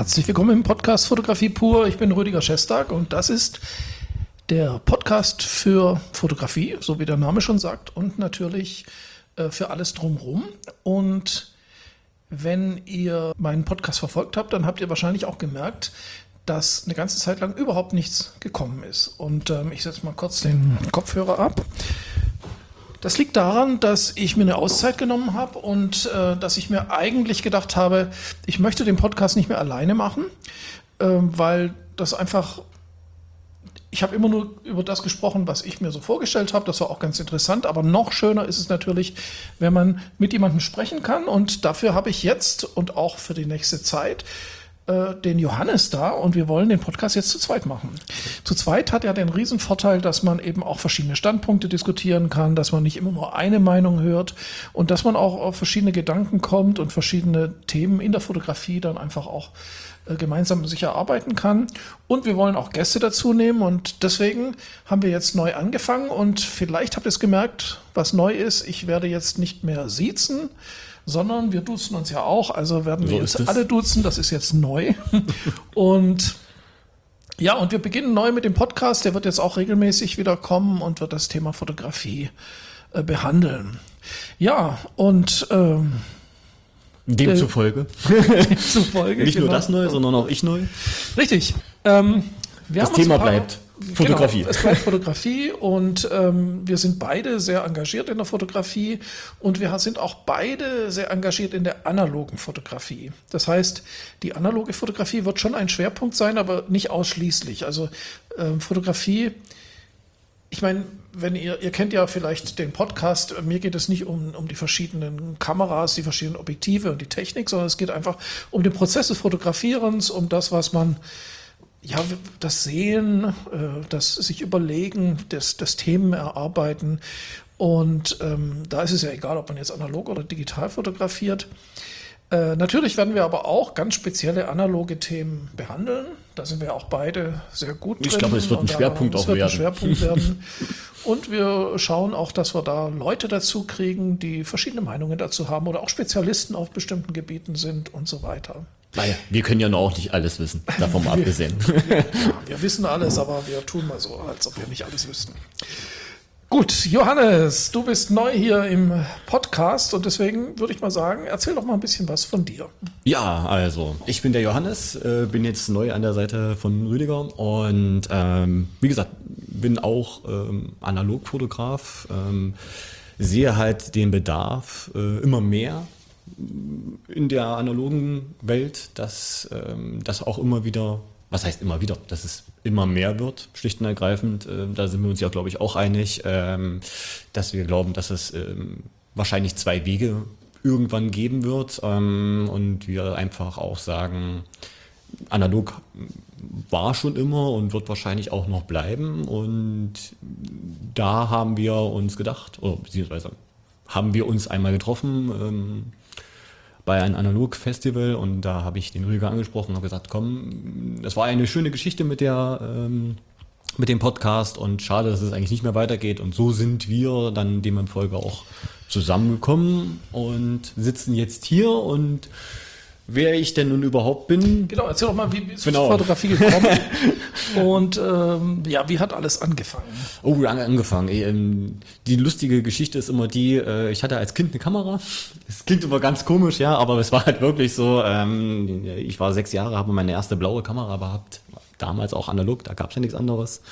Herzlich willkommen im Podcast Fotografie pur. Ich bin Rüdiger Schestag und das ist der Podcast für Fotografie, so wie der Name schon sagt, und natürlich für alles drumherum. Und wenn ihr meinen Podcast verfolgt habt, dann habt ihr wahrscheinlich auch gemerkt, dass eine ganze Zeit lang überhaupt nichts gekommen ist. Und ich setze mal kurz den Kopfhörer ab. Das liegt daran, dass ich mir eine Auszeit genommen habe und dass ich mir eigentlich gedacht habe, ich möchte den Podcast nicht mehr alleine machen, weil das einfach, ich habe immer nur über das gesprochen, was ich mir so vorgestellt habe. Das war auch ganz interessant, aber noch schöner ist es natürlich, wenn man mit jemandem sprechen kann, und dafür habe ich jetzt und auch für die nächste Zeit den Johannes da, und wir wollen den Podcast jetzt zu zweit machen. Zu zweit hat ja den Riesenvorteil, dass man eben auch verschiedene Standpunkte diskutieren kann, dass man nicht immer nur eine Meinung hört und dass man auch auf verschiedene Gedanken kommt und verschiedene Themen in der Fotografie dann einfach auch gemeinsam sich erarbeiten kann. Und wir wollen auch Gäste dazu nehmen, und deswegen haben wir jetzt neu angefangen, und vielleicht habt ihr es gemerkt, was neu ist. Ich werde jetzt nicht mehr siezen, sondern wir duzen uns ja auch, also werden wir jetzt alle duzen, das ist jetzt neu. Und ja, und wir beginnen neu mit dem Podcast, der wird jetzt auch regelmäßig wieder kommen und wird das Thema Fotografie behandeln. Ja, und demzufolge. Nicht genau. nur das neu, sondern auch ich neu. Richtig. Das Thema bleibt Fotografie. Genau, es bleibt Fotografie, und wir sind beide sehr engagiert in der Fotografie, und wir sind auch beide sehr engagiert in der analogen Fotografie. Das heißt, die analoge Fotografie wird schon ein Schwerpunkt sein, aber nicht ausschließlich. Also Fotografie, ich meine, wenn ihr kennt ja vielleicht den Podcast, mir geht es nicht um die verschiedenen Kameras, die verschiedenen Objektive und die Technik, sondern es geht einfach um den Prozess des Fotografierens, um das, was man, ja, das Sehen, das sich überlegen, das Themen erarbeiten. Und da ist es ja egal, ob man jetzt analog oder digital fotografiert. Natürlich werden wir aber auch ganz spezielle analoge Themen behandeln. Da sind wir auch beide sehr gut drin. Ich glaube, es wird ein Schwerpunkt auch werden. Und wir schauen auch, dass wir da Leute dazu kriegen, die verschiedene Meinungen dazu haben oder auch Spezialisten auf bestimmten Gebieten sind und so weiter. Naja, wir können ja noch auch nicht alles wissen, davon mal abgesehen. Wir wissen alles, aber wir tun mal so, als ob wir nicht alles wüssten. Gut, Johannes, du bist neu hier im Podcast, und deswegen würde ich mal sagen, erzähl doch mal ein bisschen was von dir. Ja, also, ich bin der Johannes, bin jetzt neu an der Seite von Rüdiger und wie gesagt, bin auch Analogfotograf, sehe halt den Bedarf immer mehr in der analogen Welt, dass das auch immer wieder, was heißt immer wieder, dass es immer mehr wird, schlicht und ergreifend. Da sind wir uns ja, glaube ich, auch einig, dass wir glauben, dass es wahrscheinlich zwei Wege irgendwann geben wird, und wir einfach auch sagen, analog war schon immer und wird wahrscheinlich auch noch bleiben, und da haben wir uns gedacht, oder beziehungsweise haben wir uns einmal getroffen bei einem Analog-Festival, und da habe ich den Rüdiger angesprochen und habe gesagt, komm, das war eine schöne Geschichte mit dem Podcast, und schade, dass es eigentlich nicht mehr weitergeht, und so sind wir dann dem in Folge auch zusammengekommen und sitzen jetzt hier, und wer ich denn nun überhaupt bin. Genau, erzähl doch mal, wie bist du zur Fotografie gekommen und ja, wie hat alles angefangen? Oh, lange angefangen. Die lustige Geschichte ist immer die, ich hatte als Kind eine Kamera. Es klingt immer ganz komisch, ja, aber es war halt wirklich so, ich war 6 Jahre, habe meine erste blaue Kamera gehabt, damals auch analog, da gab es ja nichts anderes.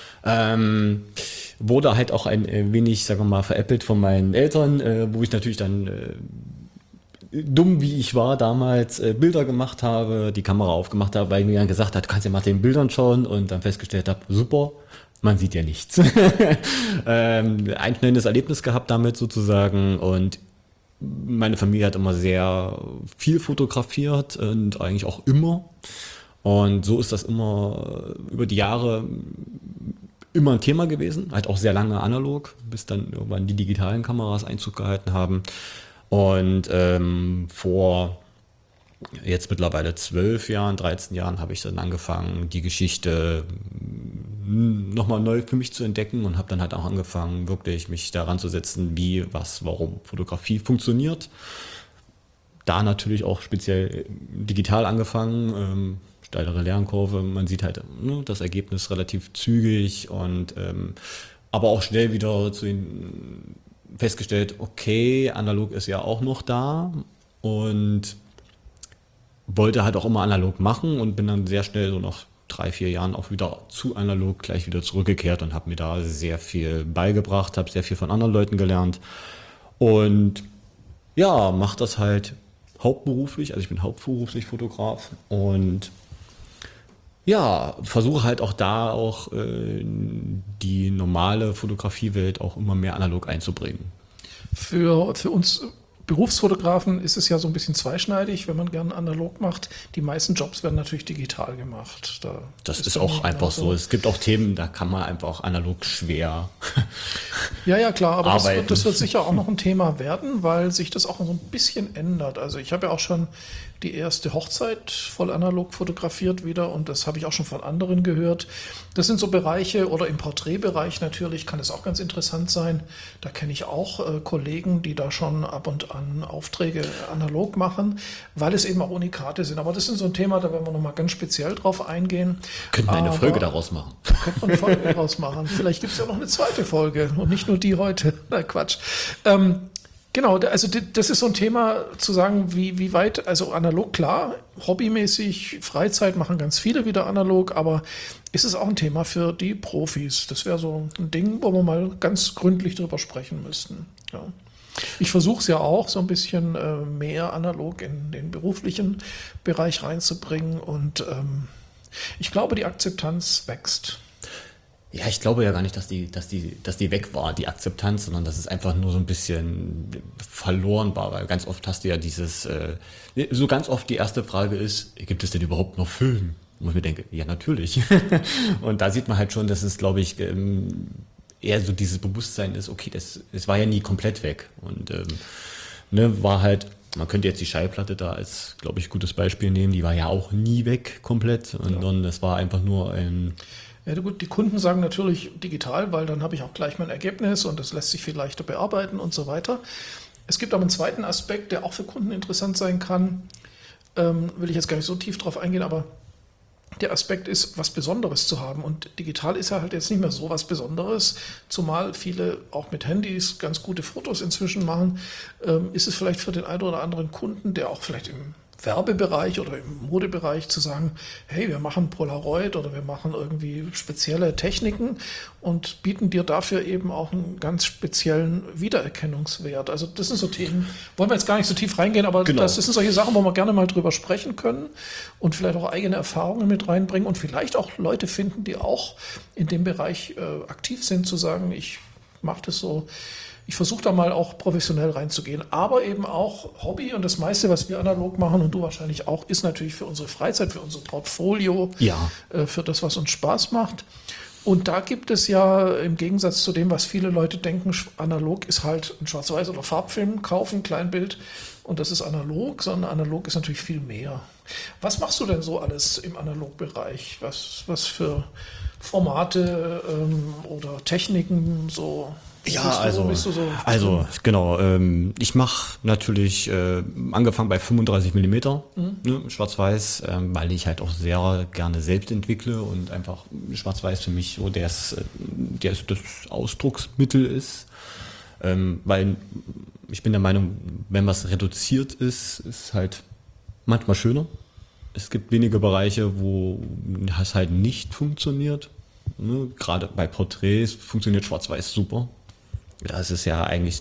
Wurde halt auch ein wenig, sagen wir mal, veräppelt von meinen Eltern, wo ich natürlich dann dumm wie ich war damals Bilder gemacht habe, die Kamera aufgemacht habe, weil mir dann gesagt hat, du kannst ja mal den Bildern schauen, und dann festgestellt habe, super, man sieht ja nichts. Ein schnelles Erlebnis gehabt damit sozusagen, und meine Familie hat immer sehr viel fotografiert und eigentlich auch immer, und so ist das immer über die Jahre immer ein Thema gewesen, halt auch sehr lange analog, bis dann irgendwann die digitalen Kameras Einzug gehalten haben. Und vor jetzt mittlerweile 12 Jahren, 13 Jahren habe ich dann angefangen, die Geschichte nochmal neu für mich zu entdecken, und habe dann halt auch angefangen, wirklich mich daran zu setzen, wie, was, warum Fotografie funktioniert. da natürlich auch speziell digital angefangen, steilere Lernkurve. Man sieht halt das Ergebnis relativ zügig und aber auch schnell wieder festgestellt, okay, analog ist ja auch noch da und wollte halt auch immer analog machen und bin dann sehr schnell so nach 3-4 Jahren auch wieder zu analog gleich wieder zurückgekehrt und habe mir da sehr viel beigebracht, habe sehr viel von anderen Leuten gelernt und ja, mache das halt hauptberuflich, also ich bin hauptberuflich Fotograf und ja, versuche halt auch da auch die normale Fotografiewelt auch immer mehr analog einzubringen. Für uns Berufsfotografen ist es ja so ein bisschen zweischneidig, wenn man gern analog macht. Die meisten Jobs werden natürlich digital gemacht. Das ist auch einfach so. Es gibt auch Themen, da kann man einfach auch analog schwer ja, klar, aber arbeiten. das wird sicher auch noch ein Thema werden, weil sich das auch so ein bisschen ändert. Also ich habe ja auch schon die erste Hochzeit voll analog fotografiert wieder und das habe ich auch schon von anderen gehört. Das sind so Bereiche oder im Porträtbereich natürlich kann es auch ganz interessant sein. Da kenne ich auch Kollegen, die da schon ab und an Aufträge analog machen, weil es eben auch Unikate sind. Aber das ist so ein Thema, da werden wir nochmal ganz speziell drauf eingehen. Könnten wir eine Folge daraus machen. Könnte man eine Folge daraus machen. Vielleicht gibt es ja noch eine zweite Folge und nicht nur die heute. Na Quatsch. Genau, also das ist so ein Thema zu sagen, wie weit, also analog, klar, hobbymäßig, Freizeit machen ganz viele wieder analog, aber ist es auch ein Thema für die Profis? Das wäre so ein Ding, wo wir mal ganz gründlich drüber sprechen müssten. Ja. Ich versuche es ja auch, so ein bisschen mehr analog in den beruflichen Bereich reinzubringen und ich glaube, die Akzeptanz wächst. Ja, ich glaube ja gar nicht, dass die weg war, die Akzeptanz, sondern dass es einfach nur so ein bisschen verloren war, weil ganz oft hast du ja so ganz oft die erste Frage ist, gibt es denn überhaupt noch Film? Und ich mir denke, ja, natürlich. Und da sieht man halt schon, dass es, glaube ich, eher so dieses Bewusstsein ist, okay, es war ja nie komplett weg und war halt, man könnte jetzt die Schallplatte da als, glaube ich, gutes Beispiel nehmen, die war ja auch nie weg komplett, sondern es war einfach nur ein... Ja gut, die Kunden sagen natürlich digital, weil dann habe ich auch gleich mein Ergebnis und das lässt sich viel leichter bearbeiten und so weiter. Es gibt aber einen zweiten Aspekt, der auch für Kunden interessant sein kann, will ich jetzt gar nicht so tief drauf eingehen, aber der Aspekt ist, was Besonderes zu haben und digital ist ja halt jetzt nicht mehr so was Besonderes, zumal viele auch mit Handys ganz gute Fotos inzwischen machen, ist es vielleicht für den einen oder anderen Kunden, der auch vielleicht im Werbebereich oder im Modebereich zu sagen, hey, wir machen Polaroid oder wir machen irgendwie spezielle Techniken und bieten dir dafür eben auch einen ganz speziellen Wiedererkennungswert. Also das sind so Themen, wollen wir jetzt gar nicht so tief reingehen, aber Genau. Das sind solche Sachen, wo wir gerne mal drüber sprechen können und vielleicht auch eigene Erfahrungen mit reinbringen und vielleicht auch Leute finden, die auch in dem Bereich aktiv sind, zu sagen, ich mache das so. Ich versuche da mal auch professionell reinzugehen, aber eben auch Hobby und das meiste, was wir analog machen und du wahrscheinlich auch, ist natürlich für unsere Freizeit, für unser Portfolio, für das, was uns Spaß macht. Und da gibt es ja im Gegensatz zu dem, was viele Leute denken, analog ist halt ein Schwarz-Weiß- oder Farbfilm kaufen, Kleinbild und das ist analog, sondern analog ist natürlich viel mehr. Was machst du denn so alles im Analogbereich? Was für Formate oder Techniken so? Ja, Bist du so genau. Ich mache natürlich angefangen bei 35 Millimeter Schwarz-Weiß, weil ich halt auch sehr gerne selbst entwickle und einfach Schwarz-Weiß für mich so das Ausdrucksmittel ist. Weil ich bin der Meinung, wenn was reduziert ist halt manchmal schöner. Es gibt wenige Bereiche, wo es halt nicht funktioniert. Ne? Gerade bei Porträts funktioniert Schwarz-Weiß super. Das ist ja eigentlich,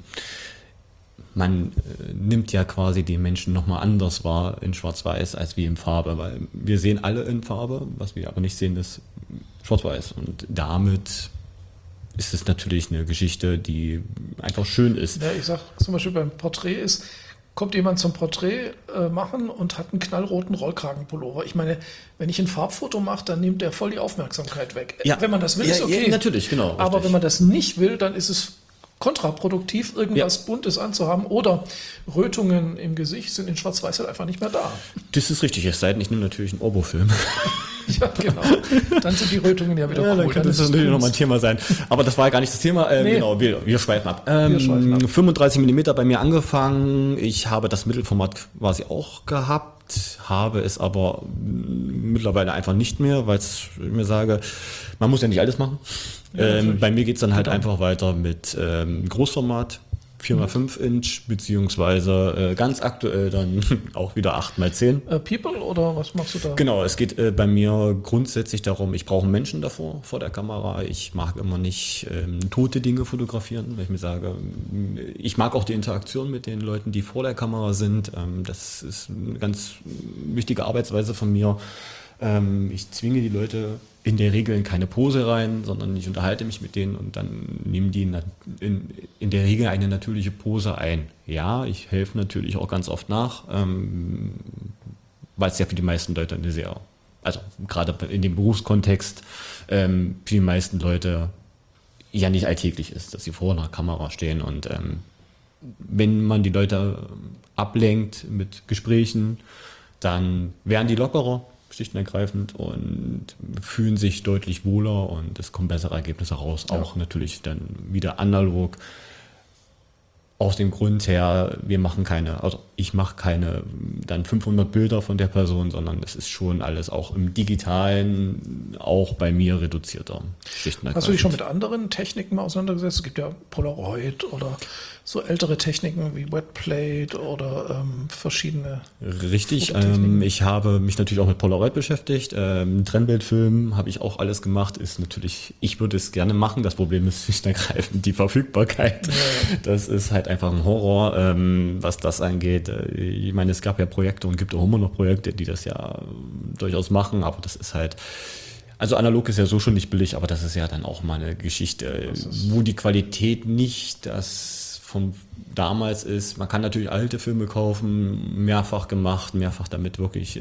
man nimmt ja quasi die Menschen nochmal anders wahr in Schwarz-Weiß als wie in Farbe, weil wir sehen alle in Farbe, was wir aber nicht sehen, ist Schwarz-Weiß. Und damit ist es natürlich eine Geschichte, die einfach schön ist. Ja, ich sag zum Beispiel beim Porträt kommt jemand zum Porträt machen und hat einen knallroten Rollkragenpullover. Ich meine, wenn ich ein Farbfoto mache, dann nimmt der voll die Aufmerksamkeit weg. Ja. Wenn man das will, ist okay. Ja, natürlich, genau. Aber richtig. wenn man das nicht will, dann ist es kontraproduktiv, irgendwas Buntes anzuhaben, oder Rötungen im Gesicht sind in Schwarz-Weiß halt einfach nicht mehr da. Das ist richtig, es sei denn, ich nehme natürlich einen Orbo-Film. Ja, genau. Dann sind die Rötungen ja wieder Ja, cool. dann könnte das natürlich nochmal ein Thema sein. Aber das war ja gar nicht das Thema. Nee. Genau, wir schweifen ab. Wir schweifen ab. 35 mm bei mir angefangen. Ich habe das Mittelformat quasi auch gehabt, habe es aber mittlerweile einfach nicht mehr, weil ich mir sage, man muss ja nicht alles machen. Ja, bei mir geht's dann halt einfach weiter mit Großformat, 4x5 Inch, beziehungsweise ganz aktuell dann auch wieder 8x10. People oder was machst du da? Genau, es geht bei mir grundsätzlich darum, ich brauche einen Menschen davor, vor der Kamera. Ich mag immer nicht tote Dinge fotografieren, weil ich mir sage, ich mag auch die Interaktion mit den Leuten, die vor der Kamera sind. Das ist eine ganz wichtige Arbeitsweise von mir. Ich zwinge die Leute in der Regel in keine Pose rein, sondern ich unterhalte mich mit denen und dann nehmen die in der Regel eine natürliche Pose ein. Ja, ich helfe natürlich auch ganz oft nach, weil es ja für die meisten Leute also gerade in dem Berufskontext, für die meisten Leute ja nicht alltäglich ist, dass sie vor einer Kamera stehen und wenn man die Leute ablenkt mit Gesprächen, dann werden die lockerer, schlicht und ergreifend, und fühlen sich deutlich wohler und es kommen bessere Ergebnisse raus. Ja. Auch natürlich dann wieder analog. Aus dem Grund her, ich mache keine dann 500 Bilder von der Person, sondern es ist schon alles auch im Digitalen, auch bei mir reduzierter. Hast du dich schon mit anderen Techniken mal auseinandergesetzt? Es gibt ja Polaroid oder so ältere Techniken wie Wetplate oder verschiedene. Richtig, ich habe mich natürlich auch mit Polaroid beschäftigt. Trennbildfilm habe ich auch alles gemacht. Ist natürlich, ich würde es gerne machen. Das Problem ist schlicht und ergreifend die Verfügbarkeit. Ja. Das ist halt einfach ein Horror, was das angeht. Ich meine, es gab ja Projekte und gibt auch immer noch Projekte, die das ja durchaus machen, aber das ist halt, also analog ist ja so schon nicht billig, aber das ist ja dann auch mal eine Geschichte, wo die Qualität nicht das von damals ist. Man kann natürlich alte Filme kaufen, mehrfach gemacht, mehrfach damit wirklich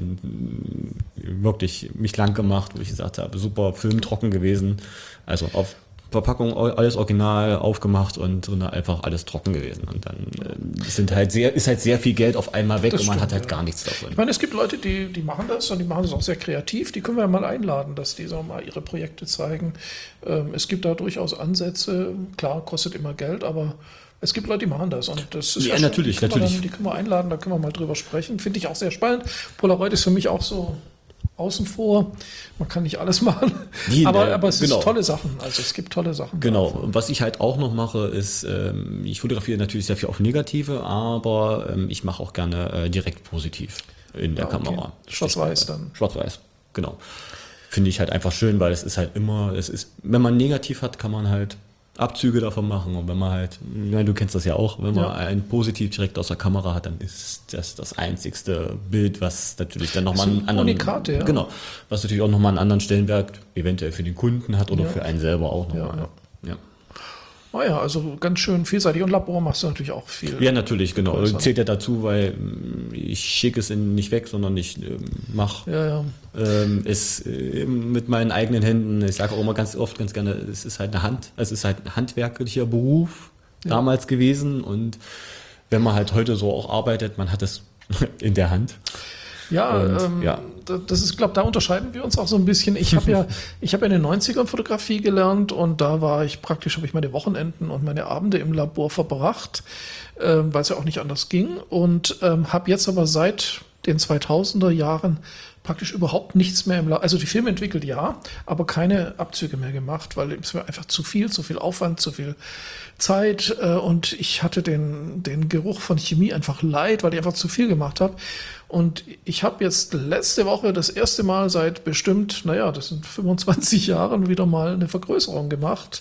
mich lang gemacht, wo ich gesagt habe, super Film, trocken gewesen, also auf Verpackung alles original aufgemacht und drin einfach alles trocken gewesen. Und dann ist halt sehr viel Geld auf einmal weg, das und man stimmt, hat halt gar nichts davon. Ich meine, es gibt Leute, die machen das und die machen das auch sehr kreativ. Die können wir ja mal einladen, dass die so mal ihre Projekte zeigen. Es gibt da durchaus Ansätze. Klar, kostet immer Geld, aber es gibt Leute, die machen das. Und das ist ja natürlich. Die können wir einladen, da können wir mal drüber sprechen. Finde ich auch sehr spannend. Polaroid ist für mich auch so außen vor. Man kann nicht alles machen, aber es ist tolle Sachen. Also es gibt tolle Sachen. Genau. Und was ich halt auch noch mache, ist, ich fotografiere natürlich sehr viel auf Negative, aber ich mache auch gerne direkt positiv in der Kamera. Schwarz-Weiß dann. Schwarz-Weiß, genau. Finde ich halt einfach schön, weil wenn man negativ hat, kann man halt Abzüge davon machen, und wenn man halt, du kennst das ja auch, wenn man ein Positiv direkt aus der Kamera hat, dann ist das einzigste Bild, was natürlich dann nochmal einen anderen, Unikat, ja. Genau, was natürlich auch nochmal einen anderen Stellenwert eventuell für den Kunden hat oder für einen selber auch nochmal. Ja. Ja, also ganz schön vielseitig. Und Labor machst du natürlich auch viel. Ja, natürlich, genau. Zählt ja dazu, weil ich schicke es nicht weg, sondern ich mache es mit meinen eigenen Händen. Ich sage auch immer ganz oft, ganz gerne, es ist halt ein handwerklicher Beruf damals gewesen. Und wenn man halt heute so auch arbeitet, man hat es in der Hand. Das ist, glaube ich, da unterscheiden wir uns auch so ein bisschen. Ich habe ja in den 90ern Fotografie gelernt und da habe ich meine Wochenenden und meine Abende im Labor verbracht, weil es ja auch nicht anders ging, und habe jetzt aber seit den 2000er Jahren praktisch überhaupt nichts mehr im Labor, also die Filme entwickelt, aber keine Abzüge mehr gemacht, weil es war einfach zu viel Aufwand, zu viel Zeit, und ich hatte den Geruch von Chemie einfach leid, weil ich einfach zu viel gemacht habe. Und ich habe jetzt letzte Woche das erste Mal seit bestimmt, das sind 25 Jahren, wieder mal eine Vergrößerung gemacht.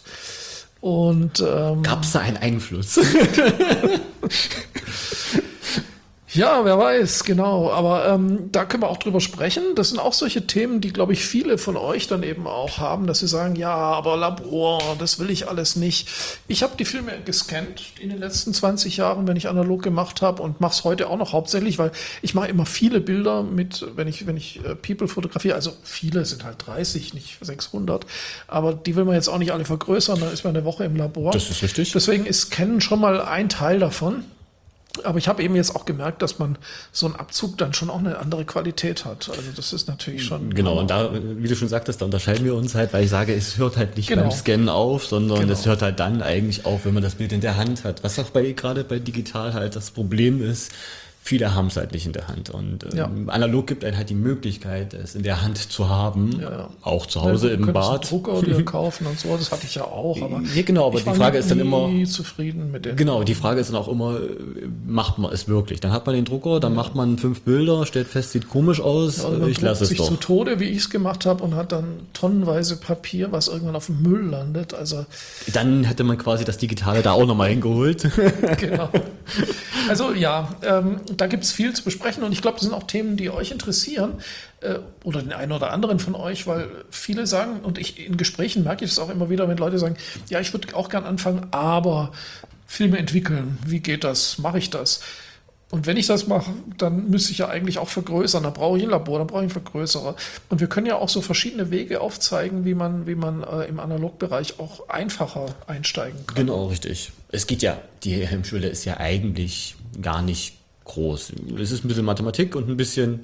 Und gab es da einen Einfluss? Ja, wer weiß, genau. Aber da können wir auch drüber sprechen. Das sind auch solche Themen, die, glaube ich, viele von euch dann eben auch haben, dass sie sagen, ja, aber Labor, das will ich alles nicht. Ich habe die Filme gescannt in den letzten 20 Jahren, wenn ich analog gemacht habe und mache es heute auch noch hauptsächlich, weil ich mache immer viele Bilder mit, wenn ich People fotografiere, also viele sind halt 30, nicht 600, aber die will man jetzt auch nicht alle vergrößern, dann ist man eine Woche im Labor. Das ist richtig. Deswegen ist Scannen schon mal ein Teil davon. Aber ich habe eben jetzt auch gemerkt, dass man so einen Abzug dann schon auch eine andere Qualität hat. Also das ist natürlich schon... Genau, und da, wie du schon sagtest, da unterscheiden wir uns halt, weil ich sage, es hört halt nicht Genau. beim Scannen auf, sondern Genau. es hört halt dann eigentlich auf, wenn man das Bild in der Hand hat. Was auch gerade bei digital halt das Problem ist, viele haben es halt nicht in der Hand. Und Ja. analog gibt einen halt die Möglichkeit, es in der Hand zu haben, Ja. auch zu Hause im Du Bad. könntest einen Drucker dir kaufen und so, das hatte ich ja auch. Aber Ja, genau, aber ich die war Frage ist dann nie immer... zufrieden mit dem. Genau, die Frage ist dann auch immer, macht man es wirklich? Dann hat man den Drucker, dann macht man 5 Bilder, stellt fest, sieht komisch aus, Also man ich lasse es sich doch. zu Tode, wie ich es gemacht habe, und hat dann tonnenweise Papier, was irgendwann auf dem Müll landet. Also Dann hätte man quasi das Digitale da auch nochmal hingeholt. genau. Also ja, da gibt es viel zu besprechen und ich glaube, das sind auch Themen, die euch interessieren oder den einen oder anderen von euch, weil viele sagen, und ich in Gesprächen merke ich das auch immer wieder, wenn Leute sagen, ja, ich würde auch gern anfangen, aber Filme entwickeln, wie geht das, mache ich das? Und wenn ich das mache, dann müsste ich ja eigentlich auch vergrößern. Da brauche ich ein Labor, dann brauche ich einen Vergrößerer. Und wir können ja auch so verschiedene Wege aufzeigen, wie man im Analogbereich auch einfacher einsteigen kann. Genau, richtig. Es geht ja, die Hemmschwelle ist ja eigentlich gar nicht groß. Es ist ein bisschen Mathematik und ein bisschen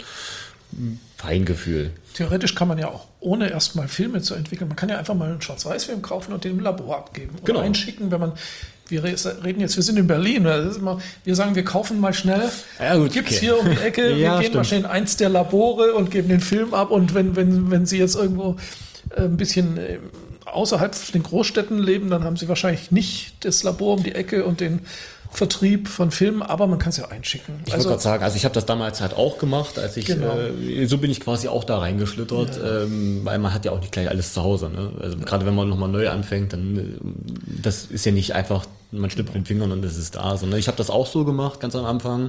Feingefühl. Theoretisch kann man ja auch, ohne erstmal Filme zu entwickeln, man kann ja einfach mal einen Schwarz-Weiß-Film kaufen und den im Labor abgeben. Oder Genau. einschicken, wenn man, wir reden jetzt, wir sind in Berlin, das ist immer, wir sagen, wir kaufen mal schnell, Ja, gut, gibt's okay. hier um die Ecke, wir Ja, gehen mal stimmt. schnell in eins der Labore und geben den Film ab und wenn Sie jetzt irgendwo ein bisschen außerhalb den Großstädten leben, dann haben Sie wahrscheinlich nicht das Labor um die Ecke und den Vertrieb von Filmen, aber man kann es ja einschicken. Ich wollte gerade sagen, also ich habe das damals halt auch gemacht, als ich, Genau. so bin ich quasi auch da reingeschlittert, weil man hat ja auch nicht gleich alles zu Hause. Ne? Also gerade wenn man nochmal neu anfängt, dann das ist ja nicht einfach, man schnippt mit den Fingern und es ist da. Sondern ich habe das auch so gemacht, ganz am Anfang.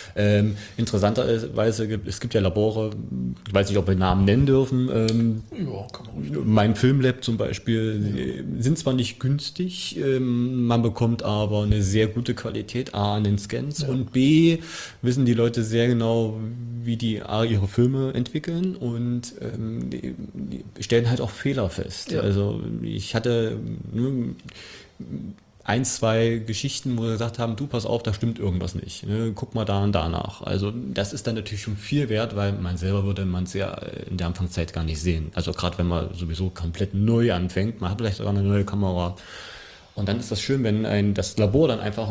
Interessanterweise es gibt ja Labore, ich weiß nicht, ob wir Namen nennen dürfen. Ja, kann man ruhig. Mein Filmlab zum Beispiel sind zwar nicht günstig, man bekommt aber eine sehr gute Qualität A an den Scans und B wissen die Leute sehr genau, wie die A ihre Filme entwickeln und die stellen halt auch Fehler fest. Ja. Also ich hatte nur 1, 2 Geschichten, wo wir gesagt haben, du, pass auf, da stimmt irgendwas nicht. Ne? Guck mal da und danach. Also das ist dann natürlich schon viel wert, weil man selber würde man es ja in der Anfangszeit gar nicht sehen. Also gerade wenn man sowieso komplett neu anfängt, man hat vielleicht sogar eine neue Kamera. Und dann ist das schön, wenn das Labor dann einfach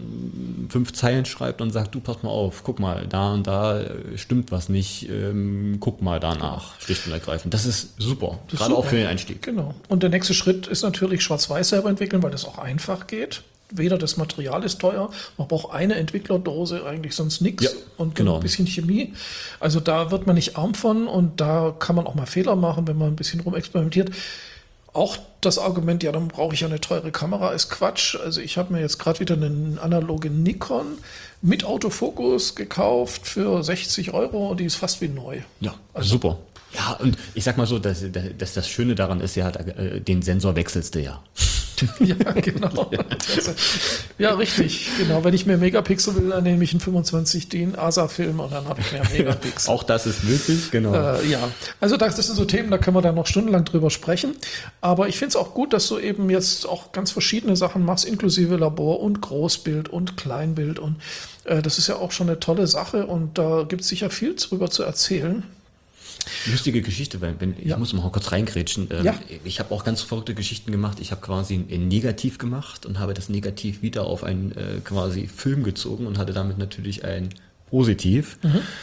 5 Zeilen schreibt und sagt, du, pass mal auf, guck mal, da und da stimmt was nicht, guck mal danach, schlicht und ergreifend. Das ist super, Das ist gerade auch super. für den Einstieg. Genau. Und der nächste Schritt ist natürlich Schwarz-Weiß selber entwickeln, weil das auch einfach geht. Weder das Material ist teuer, man braucht eine Entwicklerdose, eigentlich sonst nichts Ja, und genau. ein bisschen Chemie. Also da wird man nicht arm von und da kann man auch mal Fehler machen, wenn man ein bisschen rumexperimentiert. Auch das Argument, ja, dann brauche ich ja eine teure Kamera, ist Quatsch. Also ich habe mir jetzt gerade wieder eine analoge Nikon mit Autofokus gekauft für 60 Euro und die ist fast wie neu. Ja, super. Ja, und ich sag mal so, dass das Schöne daran ist, ja, den Sensor wechselst du ja. Ja, genau. Ja, richtig. Genau. Wenn ich mehr Megapixel will, dann nehme ich einen 25D ASA-Film und dann habe ich mehr Megapixel. Auch das ist möglich, genau. Ja, also das sind so Themen, da können wir dann noch stundenlang drüber sprechen. Aber ich finde es auch gut, dass du eben jetzt auch ganz verschiedene Sachen machst, inklusive Labor und Großbild und Kleinbild. Und das ist ja auch schon eine tolle Sache und da gibt es sicher viel drüber zu erzählen. Lustige Geschichte, weil ich muss mal kurz reingrätschen. Ja. Ich habe auch ganz verrückte Geschichten gemacht. Ich habe quasi ein Negativ gemacht und habe das Negativ wieder auf einen quasi Film gezogen und hatte damit natürlich ein Positiv,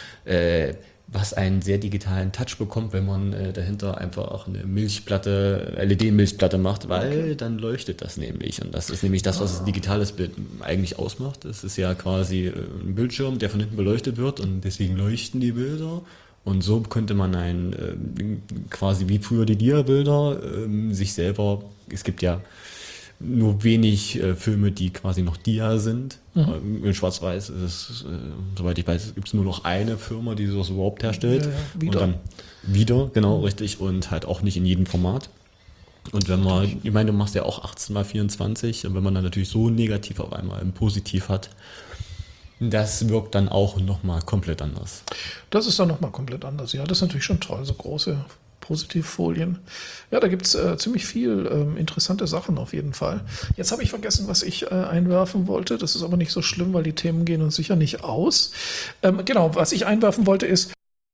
was einen sehr digitalen Touch bekommt, wenn man dahinter einfach auch eine Milchplatte, LED-Milchplatte macht, weil dann leuchtet das nämlich. Und das ist nämlich das, was ein digitales Bild eigentlich ausmacht. Es ist ja quasi ein Bildschirm, der von hinten beleuchtet wird und deswegen leuchten die Bilder. Und so könnte man quasi wie früher die Dia-Bilder sich selber, es gibt ja nur wenig Filme, die quasi noch Dia sind. In Schwarz-Weiß ist es, soweit ich weiß, gibt es nur noch eine Firma, die sowas überhaupt herstellt. Ja, wieder. Und dann wieder, genau, richtig. Und halt auch nicht in jedem Format. Und wenn man, ich meine, du machst ja auch 18x24, und wenn man dann natürlich so negativ auf einmal ein Positiv hat, das wirkt dann auch nochmal komplett anders. Das ist dann nochmal komplett anders. Ja, das ist natürlich schon toll, so große Positivfolien. Ja, da gibt es ziemlich viel interessante Sachen auf jeden Fall. Jetzt habe ich vergessen, was ich einwerfen wollte. Das ist aber nicht so schlimm, weil die Themen gehen uns sicher nicht aus. Genau, was ich einwerfen wollte ist,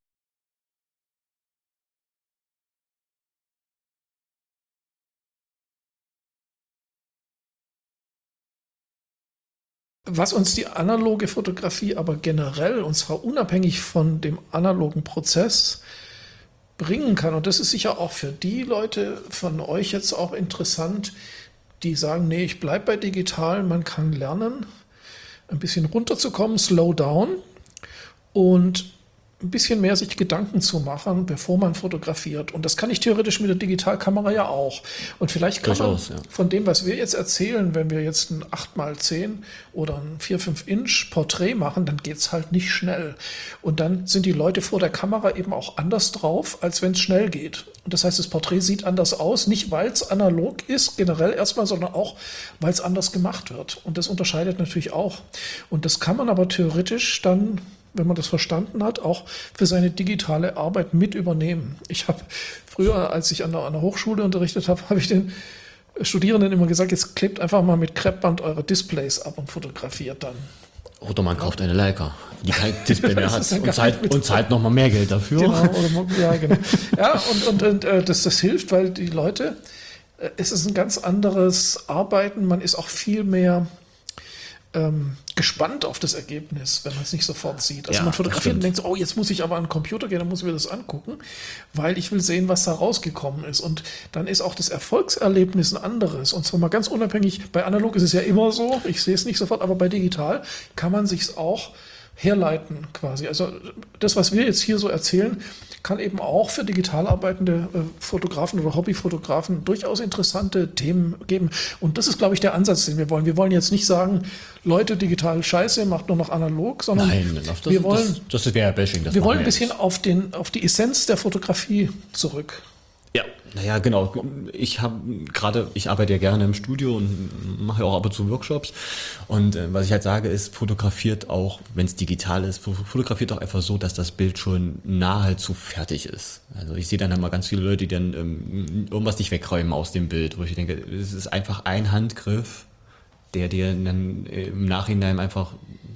was uns die analoge Fotografie aber generell, und zwar unabhängig von dem analogen Prozess, bringen kann. Und das ist sicher auch für die Leute von euch jetzt auch interessant, die sagen, nee, ich bleibe bei digital, man kann lernen, ein bisschen runterzukommen, slow down und ein bisschen mehr sich Gedanken zu machen, bevor man fotografiert. Und das kann ich theoretisch mit der Digitalkamera ja auch. Und vielleicht kann man von dem, was wir jetzt erzählen, wenn wir jetzt ein 8x10 oder ein 4-5 Inch Porträt machen, dann geht es halt nicht schnell. Und dann sind die Leute vor der Kamera eben auch anders drauf, als wenn es schnell geht. Und das heißt, das Porträt sieht anders aus, nicht weil es analog ist, generell erstmal, sondern auch, weil es anders gemacht wird. Und das unterscheidet natürlich auch. Und das kann man aber theoretisch dann, wenn man das verstanden hat, auch für seine digitale Arbeit mit übernehmen. Ich habe früher, als ich an der Hochschule unterrichtet habe, habe ich den Studierenden immer gesagt, jetzt klebt einfach mal mit Kreppband eure Displays ab und fotografiert dann. Oder man kauft eine Leica, die kein Display mehr hat und zahlt nochmal mehr Geld dafür. Genau, ja, genau. Ja, und das hilft, weil die Leute, es ist ein ganz anderes Arbeiten, man ist auch viel mehr gespannt auf das Ergebnis, wenn man es nicht sofort sieht. Also Ja, man fotografiert das und denkt so, oh, jetzt muss ich aber an den Computer gehen, dann muss ich mir das angucken, weil ich will sehen, was da rausgekommen ist. Und dann ist auch das Erfolgserlebnis ein anderes. Und zwar mal ganz unabhängig, bei analog ist es ja immer so, ich sehe es nicht sofort, aber bei digital kann man sich auch herleiten quasi. Also das, was wir jetzt hier so erzählen, kann eben auch für digital arbeitende Fotografen oder Hobbyfotografen durchaus interessante Themen geben. Und das ist, glaube ich, der Ansatz, den wir wollen. Wir wollen jetzt nicht sagen, Leute, digital scheiße, macht nur noch analog, sondern wir wollen, das wäre Bashing. wir wollen ein bisschen auf die Essenz der Fotografie zurück. Ja, naja, genau. Ich arbeite ja gerne im Studio und mache ja auch ab und zu Workshops. Und was ich halt sage, ist, fotografiert auch, wenn es digital ist, fotografiert auch einfach so, dass das Bild schon nahezu fertig ist. Also ich sehe dann immer ganz viele Leute, die dann irgendwas nicht wegräumen aus dem Bild, wo ich denke, es ist einfach ein Handgriff, der dir dann im Nachhinein einfach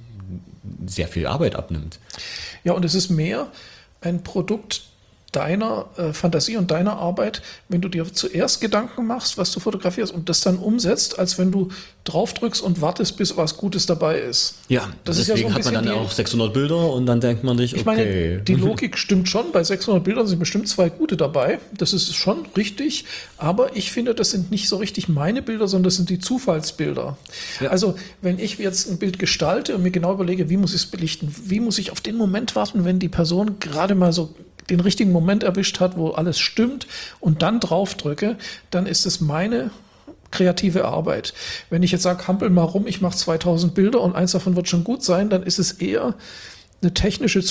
sehr viel Arbeit abnimmt. Ja, und es ist mehr ein Produkt deiner Fantasie und deiner Arbeit, wenn du dir zuerst Gedanken machst, was du fotografierst und das dann umsetzt, als wenn du draufdrückst und wartest, bis was Gutes dabei ist. Ja, deswegen hat man dann auch 600 Bilder und dann denkt man sich, okay. Ich meine, die Logik stimmt schon, bei 600 Bildern sind bestimmt 2 gute dabei, das ist schon richtig, aber ich finde, das sind nicht so richtig meine Bilder, sondern das sind die Zufallsbilder. Ja. Also, wenn ich jetzt ein Bild gestalte und mir genau überlege, wie muss ich es belichten, wie muss ich auf den Moment warten, wenn die Person gerade mal so den richtigen Moment erwischt hat, wo alles stimmt und dann drauf drücke, dann ist es meine kreative Arbeit. Wenn ich jetzt sage, hampel mal rum, ich mache 2000 Bilder und eins davon wird schon gut sein, dann ist es eher eine technische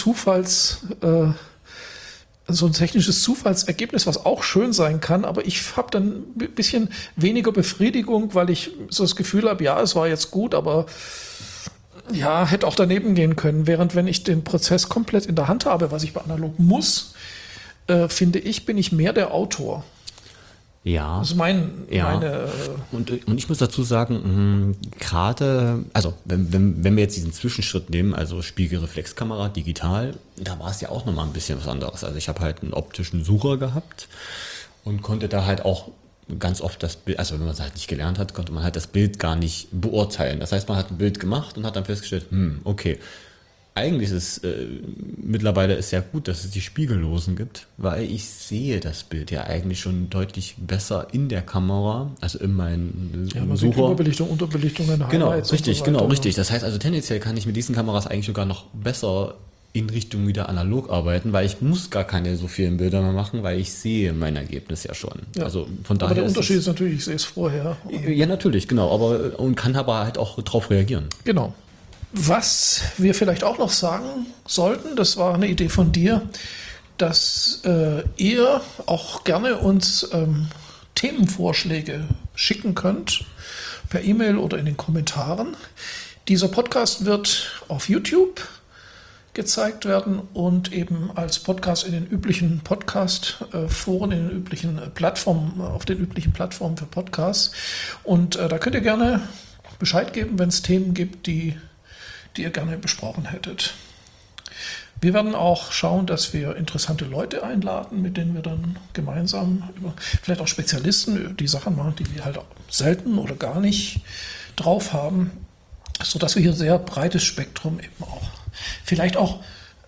so ein technisches Zufallsergebnis, was auch schön sein kann, aber ich habe dann ein bisschen weniger Befriedigung, weil ich so das Gefühl habe, ja, es war jetzt gut, aber ja, hätte auch daneben gehen können. Während wenn ich den Prozess komplett in der Hand habe, was ich bei analog muss, finde ich, bin ich mehr der Autor. Ja. Das ist meine. Und ich muss dazu sagen, gerade, also wenn wir jetzt diesen Zwischenschritt nehmen, also Spiegelreflexkamera, digital, da war es ja auch nochmal ein bisschen was anderes. Also ich habe halt einen optischen Sucher gehabt und konnte da halt auch ganz oft das Bild, also wenn man es halt nicht gelernt hat, konnte man halt das Bild gar nicht beurteilen. Das heißt, man hat ein Bild gemacht und hat dann festgestellt, okay, eigentlich ist es mittlerweile ist ja gut, dass es die Spiegellosen gibt, weil ich sehe das Bild ja eigentlich schon deutlich besser in der Kamera, also in meinem Sucher. Überbelichtung, Unterbelichtung, Genau, richtig, genau, richtig. Das heißt also tendenziell kann ich mit diesen Kameras eigentlich sogar noch besser in Richtung wieder analog arbeiten, weil ich muss gar keine so vielen Bilder mehr machen, weil ich sehe mein Ergebnis ja schon. Ja. Also von daher Aber der Unterschied ist natürlich, ich sehe es vorher. Ja, natürlich, genau. Und kann aber halt auch drauf reagieren. Genau. Was wir vielleicht auch noch sagen sollten, das war eine Idee von dir, dass ihr auch gerne uns Themenvorschläge schicken könnt, per E-Mail oder in den Kommentaren. Dieser Podcast wird auf YouTube gezeigt werden und eben als Podcast in den üblichen Podcast-Foren, in den üblichen Plattformen, auf den üblichen Plattformen für Podcasts. Und da könnt ihr gerne Bescheid geben, wenn es Themen gibt, die ihr gerne besprochen hättet. Wir werden auch schauen, dass wir interessante Leute einladen, mit denen wir dann gemeinsam über vielleicht auch Spezialisten die Sachen machen, die wir halt selten oder gar nicht drauf haben, sodass wir hier ein sehr breites Spektrum eben auch, vielleicht auch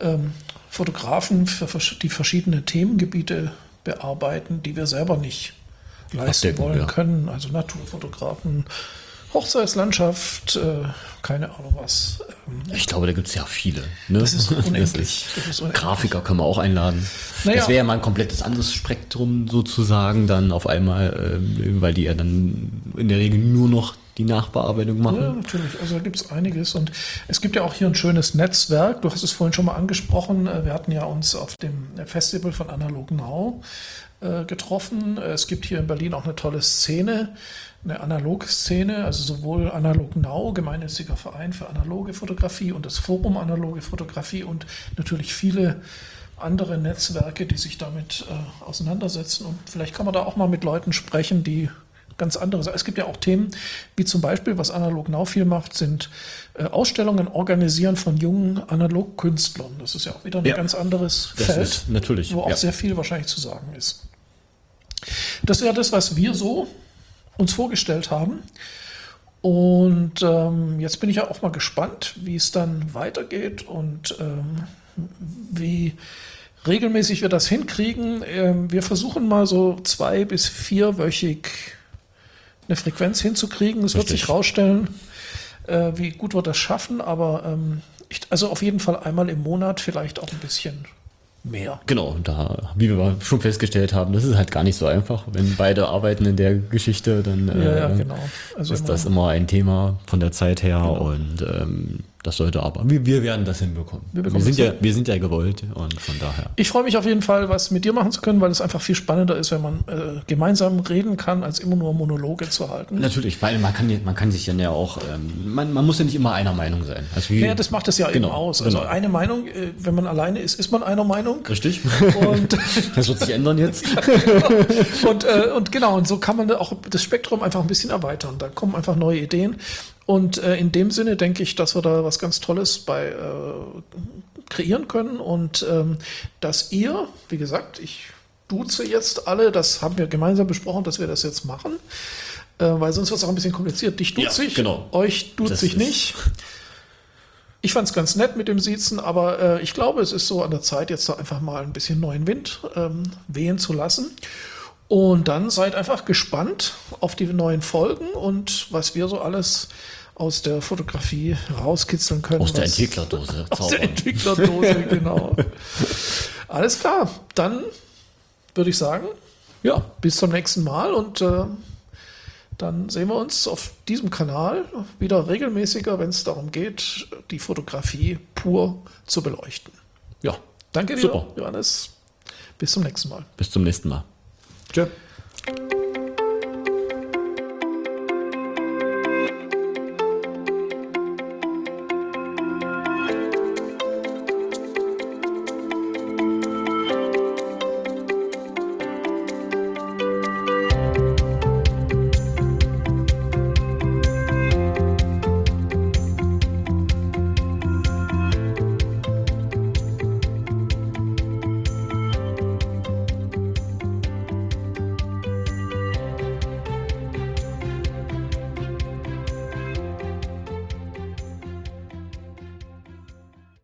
Fotografen für die verschiedenen Themengebiete bearbeiten, die wir selber nicht leisten wollen können, also Naturfotografen, Hochzeitslandschaft, keine Ahnung was. Ich glaube, da gibt es ja viele. Ne? Das ist unendlich. Grafiker können wir auch einladen. Naja. Das wäre ja mal ein komplettes anderes Spektrum sozusagen dann auf einmal, weil die ja dann in der Regel nur noch die Nachbearbeitung machen. Ja, natürlich. Also da gibt es einiges. Und es gibt ja auch hier ein schönes Netzwerk. Du hast es vorhin schon mal angesprochen. Wir hatten ja uns auf dem Festival von Analog Now getroffen. Es gibt hier in Berlin auch eine tolle Szene, eine Analog-Szene, also sowohl Analog Now, gemeinnütziger Verein für analoge Fotografie, und das Forum Analoge Fotografie und natürlich viele andere Netzwerke, die sich damit auseinandersetzen. Und vielleicht kann man da auch mal mit Leuten sprechen, die ganz andere Sachen. Es gibt ja auch Themen, wie zum Beispiel, was Analog Now viel macht, sind Ausstellungen organisieren von jungen Analogkünstlern. Das ist ja auch wieder ein ganz anderes Feld, natürlich, wo auch sehr viel wahrscheinlich zu sagen ist. Das wäre das, was wir so uns vorgestellt haben. Und jetzt bin ich ja auch mal gespannt, wie es dann weitergeht und wie regelmäßig wir das hinkriegen. Wir versuchen mal so 2- bis 4-wöchig eine Frequenz hinzukriegen. Es wird sich rausstellen, wie gut wir das schaffen, aber also auf jeden Fall einmal im Monat, vielleicht auch ein bisschen mehr. Genau, da, wie wir schon festgestellt haben, das ist halt gar nicht so einfach. Wenn beide arbeiten in der Geschichte, dann genau. Also ist das immer ein Thema von der Zeit her, genau. Und das sollte aber. Wir werden das hinbekommen. Wir sind ja gewollt und von daher. Ich freue mich auf jeden Fall, was mit dir machen zu können, weil es einfach viel spannender ist, wenn man gemeinsam reden kann, als immer nur Monologe zu halten. Natürlich, weil man kann sich ja auch, man muss ja nicht immer einer Meinung sein. Also ja, das macht es ja eben aus. Also eine Meinung, wenn man alleine ist, ist man einer Meinung. Richtig. Und das wird sich ändern jetzt. Und genau, und so kann man auch das Spektrum einfach ein bisschen erweitern. Da kommen einfach neue Ideen. Und in dem Sinne denke ich, dass wir da was ganz Tolles bei kreieren können und dass ihr, wie gesagt, ich duze jetzt alle, das haben wir gemeinsam besprochen, dass wir das jetzt machen, weil sonst wird es auch ein bisschen kompliziert. Dich duze ich, genau. Euch duze ich nicht. Ich fand es ganz nett mit dem Siezen, aber ich glaube, es ist so an der Zeit, jetzt da einfach mal ein bisschen neuen Wind wehen zu lassen. Und dann seid einfach gespannt auf die neuen Folgen und was wir so alles aus der Fotografie rauskitzeln können. Aus der Entwicklerdose. Aus der Entwicklerdose, genau. Alles klar, dann würde ich sagen, ja, bis zum nächsten Mal und dann sehen wir uns auf diesem Kanal wieder regelmäßiger, wenn es darum geht, die Fotografie pur zu beleuchten. Ja, danke dir, super. Johannes. Bis zum nächsten Mal. Bis zum nächsten Mal. Tschö.